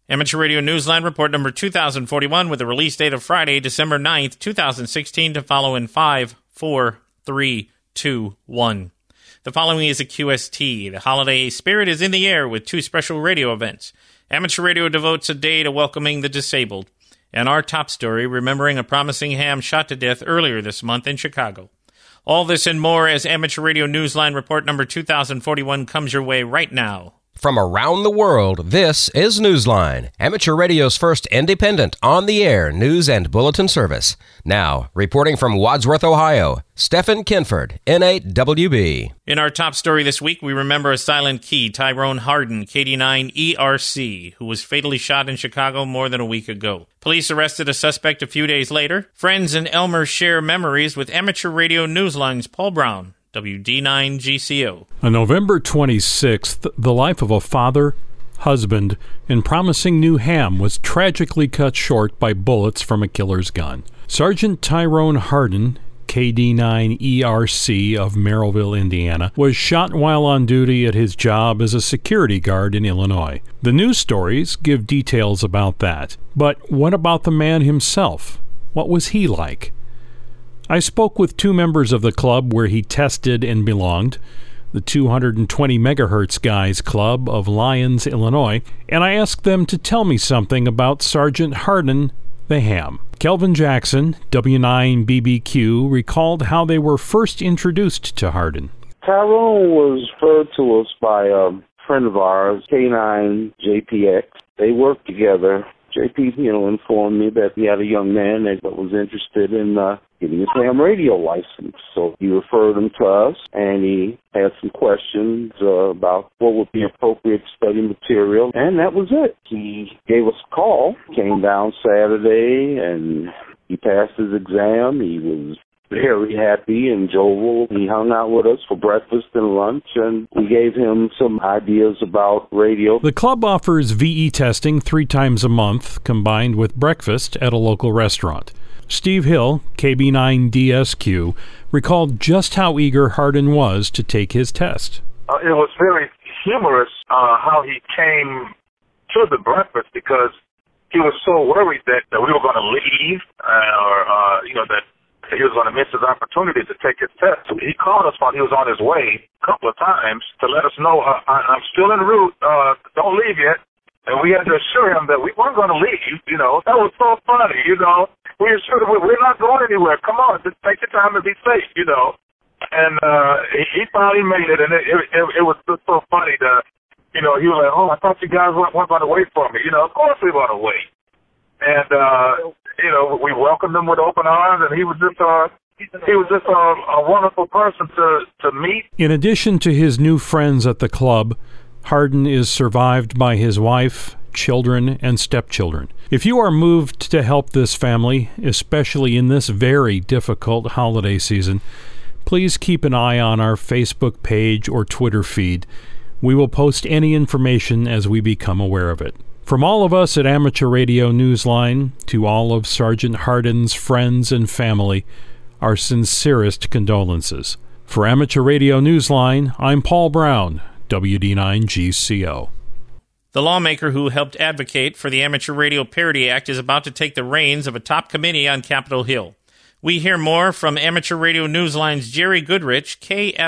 Amateur Radio Newsline report number 2041 with the release date of Friday, December 9th, 2016 to follow in 5, 4, 3, 2, 1. The following is a QST. The holiday spirit is in the air with 2 special radio events. Amateur Radio devotes a day to welcoming the disabled. And our top story, remembering a promising ham shot to death earlier this month in Chicago. All this and more as Amateur Radio Newsline report number 2041 comes your way right now. From around the world, this is Newsline, Amateur Radio's first independent, on-the-air news and bulletin service. Now, reporting from Wadsworth, Ohio, Stephen Kinford, N8WB. In our top story this week, we remember a silent key, Tyrone Hardin, KD9 ERC, who was fatally shot in Chicago more than a week ago. Police arrested a suspect a few days later. Friends and Elmer share memories with Amateur Radio Newsline's Paul Brown. WD9GCO. On November 26th, the life of a father, husband, and promising new ham was tragically cut short by bullets from a killer's gun. Sergeant Tyrone Hardin, KD9ERC of Merrillville, Indiana, was shot while on duty at his job as a security guard in Illinois. The news stories give details about that. But what about the man himself? What was he like? I spoke with 2 members of the club where he tested and belonged, the 220 Megahertz Guys Club of Lyons, Illinois, and I asked them to tell me something about Sergeant Hardin, the ham. Kelvin Jackson, W9BBQ, recalled how they were first introduced to Hardin. Tyrone was referred to us by a friend of ours, K9JPX. They worked together. JP, informed me that he had a young man that was interested in getting his ham radio license. So he referred him to us, and he had some questions about what would be appropriate study material, and that was it. He gave us a call, came down Saturday, and he passed his exam. He was very happy and jovial. He hung out with us for breakfast and lunch, and we gave him some ideas about radio. The club offers VE testing 3 times a month, combined with breakfast at a local restaurant. Steve Hill, KB9DSQ, recalled just how eager Hardin was to take his test. It was very humorous how he came to the breakfast, because he was so worried that we were going to leave that he was going to miss his opportunity to take his test. So he called us while he was on his way a couple of times to let us know, I'm still en route, don't leave yet. And we had to assure him that we weren't going to leave, That was so funny, We assured him, we're not going anywhere. Come on, just take your time and be safe, And he finally made it, and it was just so funny that, he was like, oh, I thought you guys weren't going to wait for me. Of course we want to wait. And, we welcomed him with open arms, and he was just a wonderful person to meet. In addition to his new friends at the club, Hardin is survived by his wife, children, and stepchildren. If you are moved to help this family, especially in this very difficult holiday season, please keep an eye on our Facebook page or Twitter feed. We will post any information as we become aware of it. From all of us at Amateur Radio Newsline to all of Sergeant Hardin's friends and family, our sincerest condolences. For Amateur Radio Newsline, I'm Paul Brown, WD9GCO. The lawmaker who helped advocate for the Amateur Radio Parity Act is about to take the reins of a top committee on Capitol Hill. We hear more from Amateur Radio Newsline's Jerry Goodrich,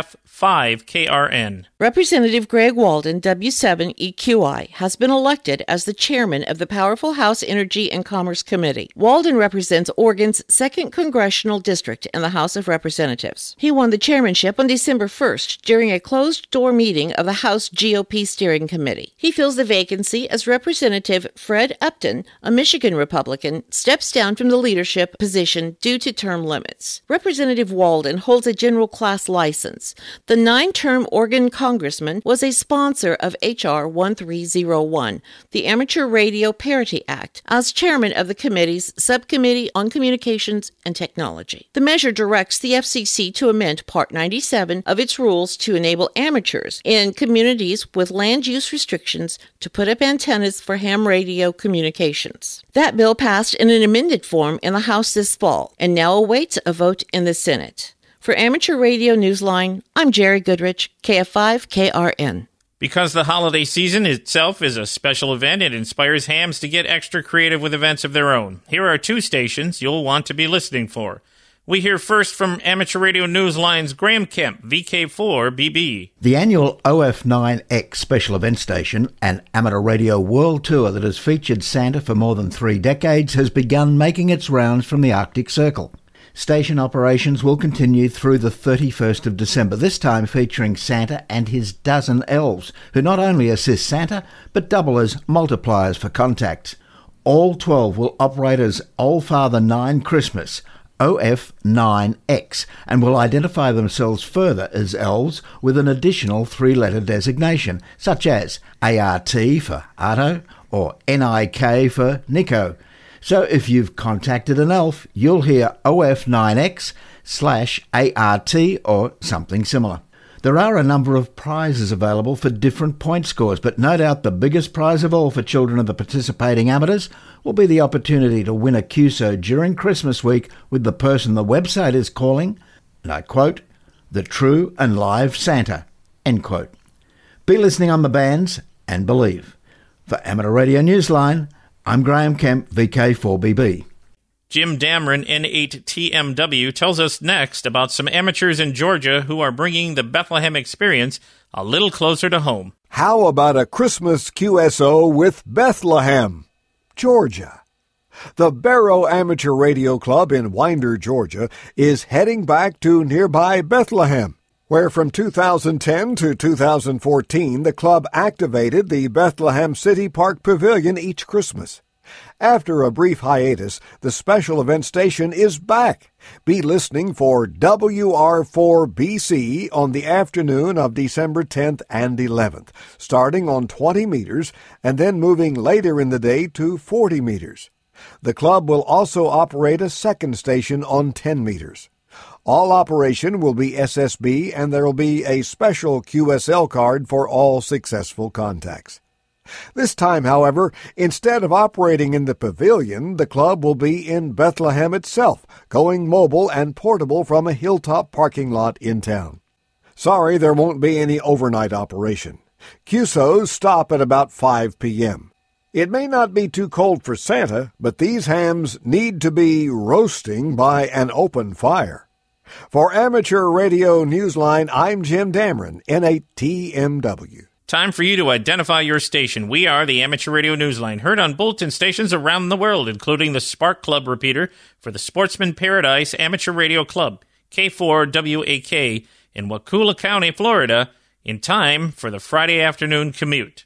KF5KRN. Representative Greg Walden, W7EQI, has been elected as the chairman of the powerful House Energy and Commerce Committee. Walden represents Oregon's 2nd Congressional District in the House of Representatives. He won the chairmanship on December 1st during a closed-door meeting of the House GOP Steering Committee. He fills the vacancy as Representative Fred Upton, a Michigan Republican, steps down from the leadership position due to term limits. Representative Walden holds a general class license. The 9-term Oregon congressman was a sponsor of H.R. 1301, the Amateur Radio Parity Act, as chairman of the committee's Subcommittee on Communications and Technology. The measure directs the FCC to amend Part 97 of its rules to enable amateurs in communities with land use restrictions to put up antennas for ham radio communications. That bill passed in an amended form in the House this fall and now awaits a vote in the Senate. For Amateur Radio Newsline, I'm Jerry Goodrich, KF5KRN. Because the holiday season itself is a special event, it inspires hams to get extra creative with events of their own. Here are two stations you'll want to be listening for. We hear first from Amateur Radio Newsline's Graham Kemp, VK4BB. The annual OF9X special event station, an amateur radio world tour that has featured Santa for more than 3 decades, has begun making its rounds from the Arctic Circle. Station operations will continue through the 31st of December, this time featuring Santa and his dozen elves, who not only assist Santa, but double as multipliers for contacts. All 12 will operate as Allfather 9 Christmas, OF9X, and will identify themselves further as elves with an additional 3-letter designation, such as ART for Arto or NIK for Nico. So if you've contacted an elf, you'll hear OF9X/ART or something similar. There are a number of prizes available for different point scores, but no doubt the biggest prize of all for children of the participating amateurs will be the opportunity to win a QSO during Christmas week with the person the website is calling, and I quote, the true and live Santa, end quote. Be listening on the bands and believe. For Amateur Radio Newsline, I'm Graham Kemp, VK4BB. Jim Dameron, N8TMW, tells us next about some amateurs in Georgia who are bringing the Bethlehem experience a little closer to home. How about a Christmas QSO with Bethlehem, Georgia? The Barrow Amateur Radio Club in Winder, Georgia, is heading back to nearby Bethlehem, where from 2010 to 2014 the club activated the Bethlehem City Park Pavilion each Christmas. After a brief hiatus, the special event station is back. Be listening for WR4BC on the afternoon of December 10th and 11th, starting on 20 meters and then moving later in the day to 40 meters. The club will also operate a second station on 10 meters. All operation will be SSB, and there will be a special QSL card for all successful contacts. This time, however, instead of operating in the pavilion, the club will be in Bethlehem itself, going mobile and portable from a hilltop parking lot in town. Sorry, there won't be any overnight operation. QSOs stop at about 5 p.m. It may not be too cold for Santa, but these hams need to be roasting by an open fire. For Amateur Radio Newsline, I'm Jim Dameron, N8TMW. Time for you to identify your station. We are the Amateur Radio Newsline, heard on bulletin stations around the world, including the Spark Club repeater for the Sportsman Paradise Amateur Radio Club, K4WAK, in Wakulla County, Florida, in time for the Friday afternoon commute.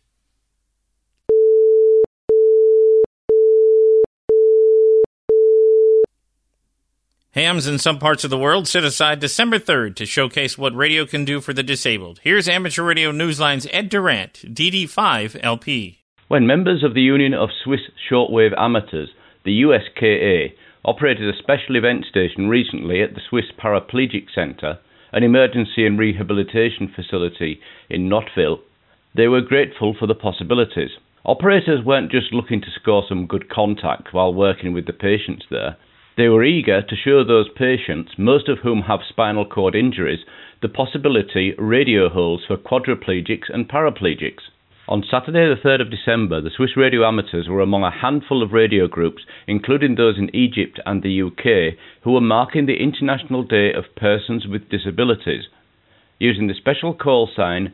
Hams in some parts of the world set aside December 3rd to showcase what radio can do for the disabled. Here's Amateur Radio Newsline's Ed Durant, DD5LP. When members of the Union of Swiss Shortwave Amateurs, the USKA, operated a special event station recently at the Swiss Paraplegic Centre, an emergency and rehabilitation facility in Knotteville, they were grateful for the possibilities. Operators weren't just looking to score some good contact while working with the patients there. They were eager to show those patients, most of whom have spinal cord injuries, the possibility radio holds for quadriplegics and paraplegics. On Saturday the 3rd of December, the Swiss Radio Amateurs were among a handful of radio groups, including those in Egypt and the UK, who were marking the International Day of Persons with Disabilities. Using the special call sign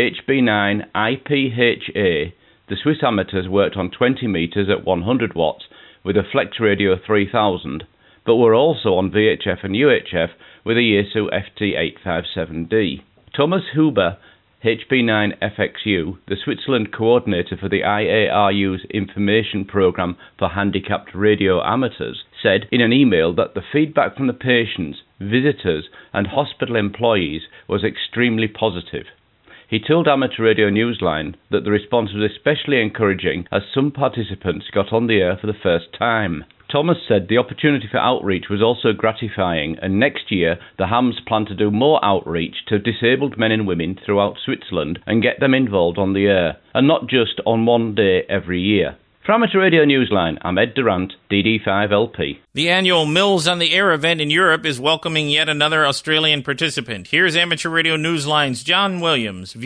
HB9IPHA, the Swiss amateurs worked on 20 metres at 100 watts with a Flex Radio 3000, but were also on VHF and UHF with a Yaesu FT857D. Thomas Huber, HB9FXU, the Switzerland coordinator for the IARU's information programme for handicapped radio amateurs, said in an email that the feedback from the patients, visitors and hospital employees was extremely positive. He told Amateur Radio Newsline that the response was especially encouraging as some participants got on the air for the first time. Thomas said the opportunity for outreach was also gratifying, and next year the hams plan to do more outreach to disabled men and women throughout Switzerland and get them involved on the air, and not just on one day every year. For Amateur Radio Newsline, I'm Ed Durant, DD5LP. The annual Mills on the Air event in Europe is welcoming yet another Australian participant. Here's Amateur Radio Newsline's John Williams,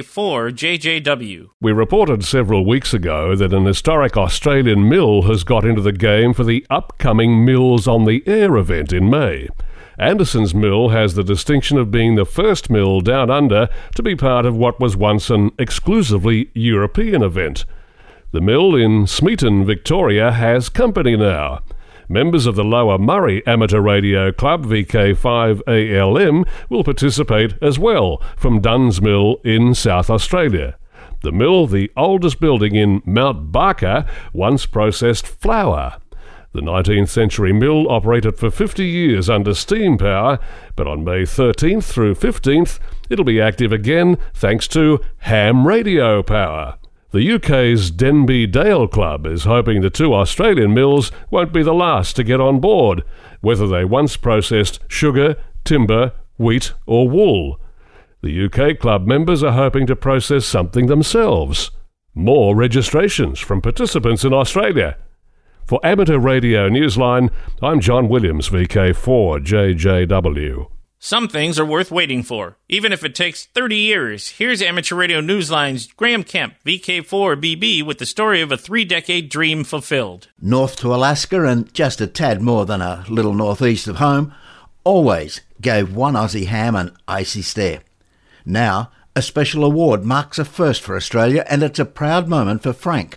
VK4JJW. We reported several weeks ago that an historic Australian mill has got into the game for the upcoming Mills on the Air event in May. Anderson's Mill has the distinction of being the first mill down under to be part of what was once an exclusively European event. The mill in Smeaton, Victoria, has company now. Members of the Lower Murray Amateur Radio Club, VK5ALM, will participate as well from Dunn's Mill in South Australia. The mill, the oldest building in Mount Barker, once processed flour. The 19th century mill operated for 50 years under steam power, but on May 13th through 15th, it'll be active again thanks to ham radio power. The UK's Denby Dale Club is hoping the two Australian mills won't be the last to get on board, whether they once processed sugar, timber, wheat or wool. The UK club members are hoping to process something themselves. More registrations from participants in Australia. For Amateur Radio Newsline, I'm John Williams, VK4JJW. Some things are worth waiting for, even if it takes 30 years. Here's Amateur Radio Newsline's Graham Kemp, VK4BB, with the story of a 3-decade dream fulfilled. North to Alaska and just a tad more than a little northeast of home, always gave one Aussie ham an icy stare. Now, a special award marks a first for Australia, and it's a proud moment for Frank,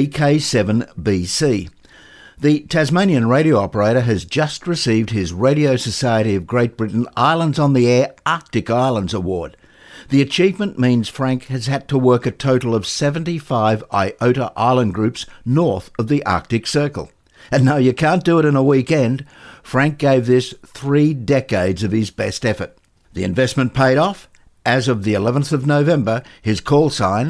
VK7BC. The Tasmanian radio operator has just received his Radio Society of Great Britain Islands on the Air Arctic Islands Award. The achievement means Frank has had to work a total of 75 IOTA island groups north of the Arctic Circle. And no, you can't do it in a weekend. Frank gave this 3 decades of his best effort. The investment paid off. As of the 11th of November, his call sign,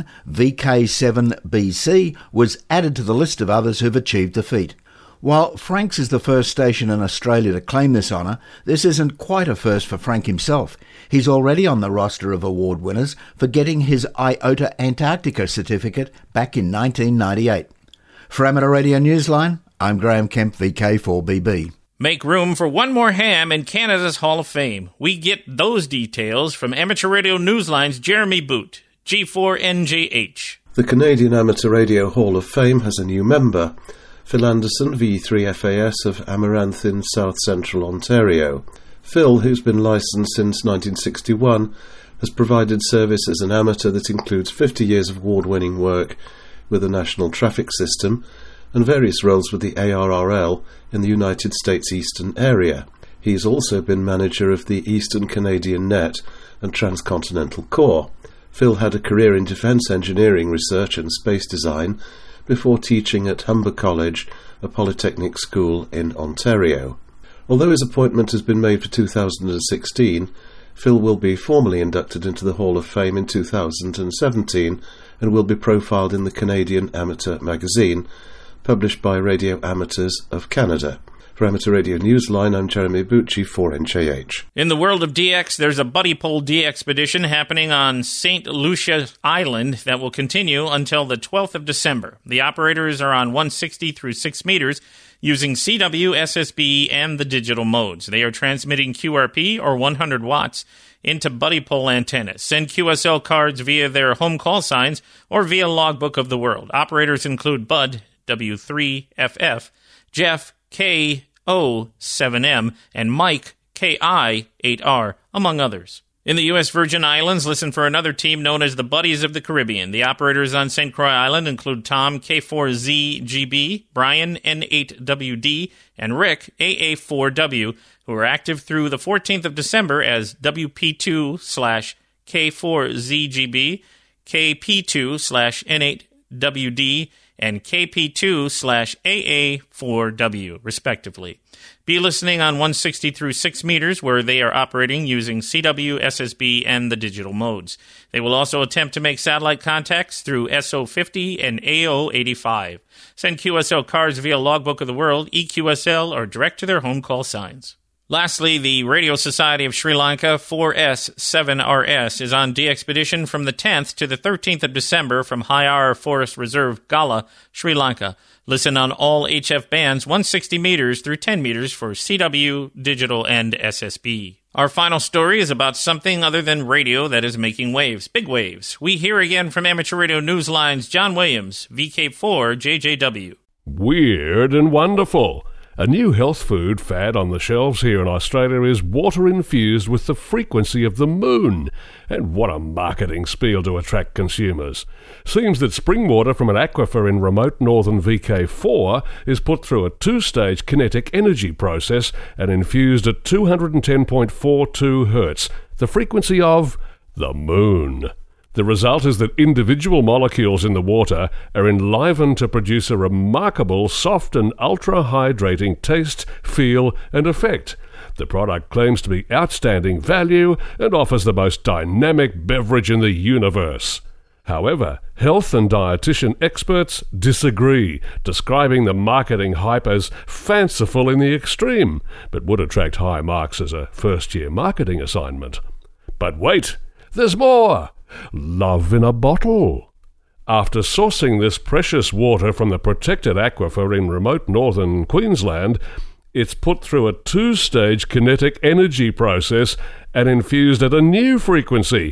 VK7BC, was added to the list of others who've achieved the feat. While Frank's is the first station in Australia to claim this honour, this isn't quite a first for Frank himself. He's already on the roster of award winners for getting his IOTA Antarctica certificate back in 1998. For Amateur Radio Newsline, I'm Graham Kemp, VK4BB. Make room for one more ham in Canada's Hall of Fame. We get those details from Amateur Radio Newsline's Jeremy Boot, G4NJH. The Canadian Amateur Radio Hall of Fame has a new member, Phil Anderson, V3FAS of Amaranth in South Central Ontario. Phil, who's been licensed since 1961, has provided service as an amateur that includes 50 years of award-winning work with the National Traffic System and various roles with the ARRL in the United States Eastern area. He's also been manager of the Eastern Canadian Net and Transcontinental Corps. Phil had a career in defence engineering research and space design before teaching at Humber College, a polytechnic school in Ontario. Although his appointment has been made for 2016, Phil will be formally inducted into the Hall of Fame in 2017 and will be profiled in the Canadian Amateur magazine, published by Radio Amateurs of Canada. For Amateur Radio Newsline, I'm Jeremy Bucci, 4NJH. In the world of DX, there's a Buddy Pole D-Expedition happening on St. Lucia Island that will continue until the 12th of December. The operators are on 160 through 6 meters using CW, SSB, and the digital modes. They are transmitting QRP, or 100 watts, into Buddy Pole antennas. Send QSL cards via their home call signs or via Logbook of the World. Operators include Bud, W3FF, Jeff, KO7M, and Mike, KI8R, among others. In the U.S. Virgin Islands, listen for another team known as the Buddies of the Caribbean. The operators on St. Croix Island include Tom, K4ZGB, Brian, N8WD, and Rick, AA4W, who are active through the 14th of December as WP2/K4ZGB, KP2/N8WD, and KP2/AA4W, respectively. Be listening on 160 through 6 meters, where they are operating using CW, SSB, and the digital modes. They will also attempt to make satellite contacts through SO50 and AO85. Send QSL cards via Logbook of the World, EQSL, or direct to their home call signs. Lastly, the Radio Society of Sri Lanka 4S7RS is on de-expedition from the 10th to the 13th of December from Hyar Forest Reserve, Gala, Sri Lanka. Listen on all HF bands 160 meters through 10 meters for CW, digital, and SSB. Our final story is about something other than radio that is making waves, big waves. We hear again from Amateur Radio Newsline's John Williams, VK4 JJW. Weird and wonderful. A new health food fad on the shelves here in Australia is water infused with the frequency of the moon. And what a marketing spiel to attract consumers. Seems that spring water from an aquifer in remote northern VK4 is put through a two-stage kinetic energy process and infused at 210.42 Hz, the frequency of the moon. The result is that individual molecules in the water are enlivened to produce a remarkable soft and ultra-hydrating taste, feel, and effect. The product claims to be outstanding value and offers the most dynamic beverage in the universe. However, health and dietitian experts disagree, describing the marketing hype as fanciful in the extreme, but would attract high marks as a first-year marketing assignment. But wait, there's more! Love in a bottle. After sourcing this precious water from the protected aquifer in remote northern Queensland, it's put through a two-stage kinetic energy process and infused at a new frequency,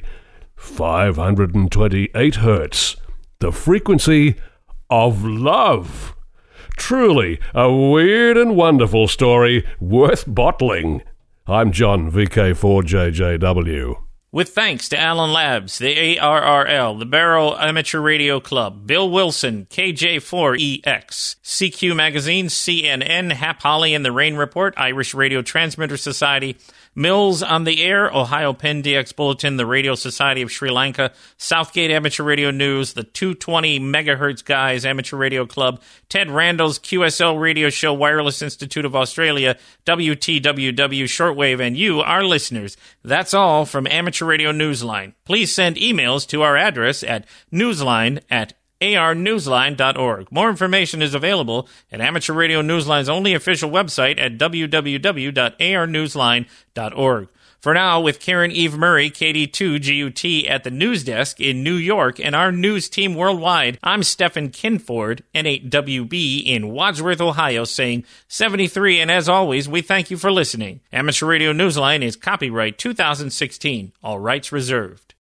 528 Hz, the frequency of love. Truly a weird and wonderful story worth bottling. I'm John, VK4JJW. With thanks to Allen Labs, the ARRL, the Barrow Amateur Radio Club, Bill Wilson, KJ4EX, CQ Magazine, CNN, Hap Holly and the Rain Report, Irish Radio Transmitter Society, Mills on the Air, Ohio Penn DX Bulletin, the Radio Society of Sri Lanka, Southgate Amateur Radio News, the 220 Megahertz Guys Amateur Radio Club, Ted Randall's QSL Radio Show, Wireless Institute of Australia, WTWW Shortwave, and you, our listeners. That's all from Amateur Radio Newsline. Please send emails to our address at newsline@arnewsline.org. More information is available at Amateur Radio Newsline's only official website at www.arnewsline.org. For now, with Karen Eve Murray, KD2GUT at the news desk in New York and our news team worldwide, I'm Stephen Kinford, N8WB in Wadsworth, Ohio, saying 73, and as always, we thank you for listening. Amateur Radio Newsline is copyright 2016, all rights reserved.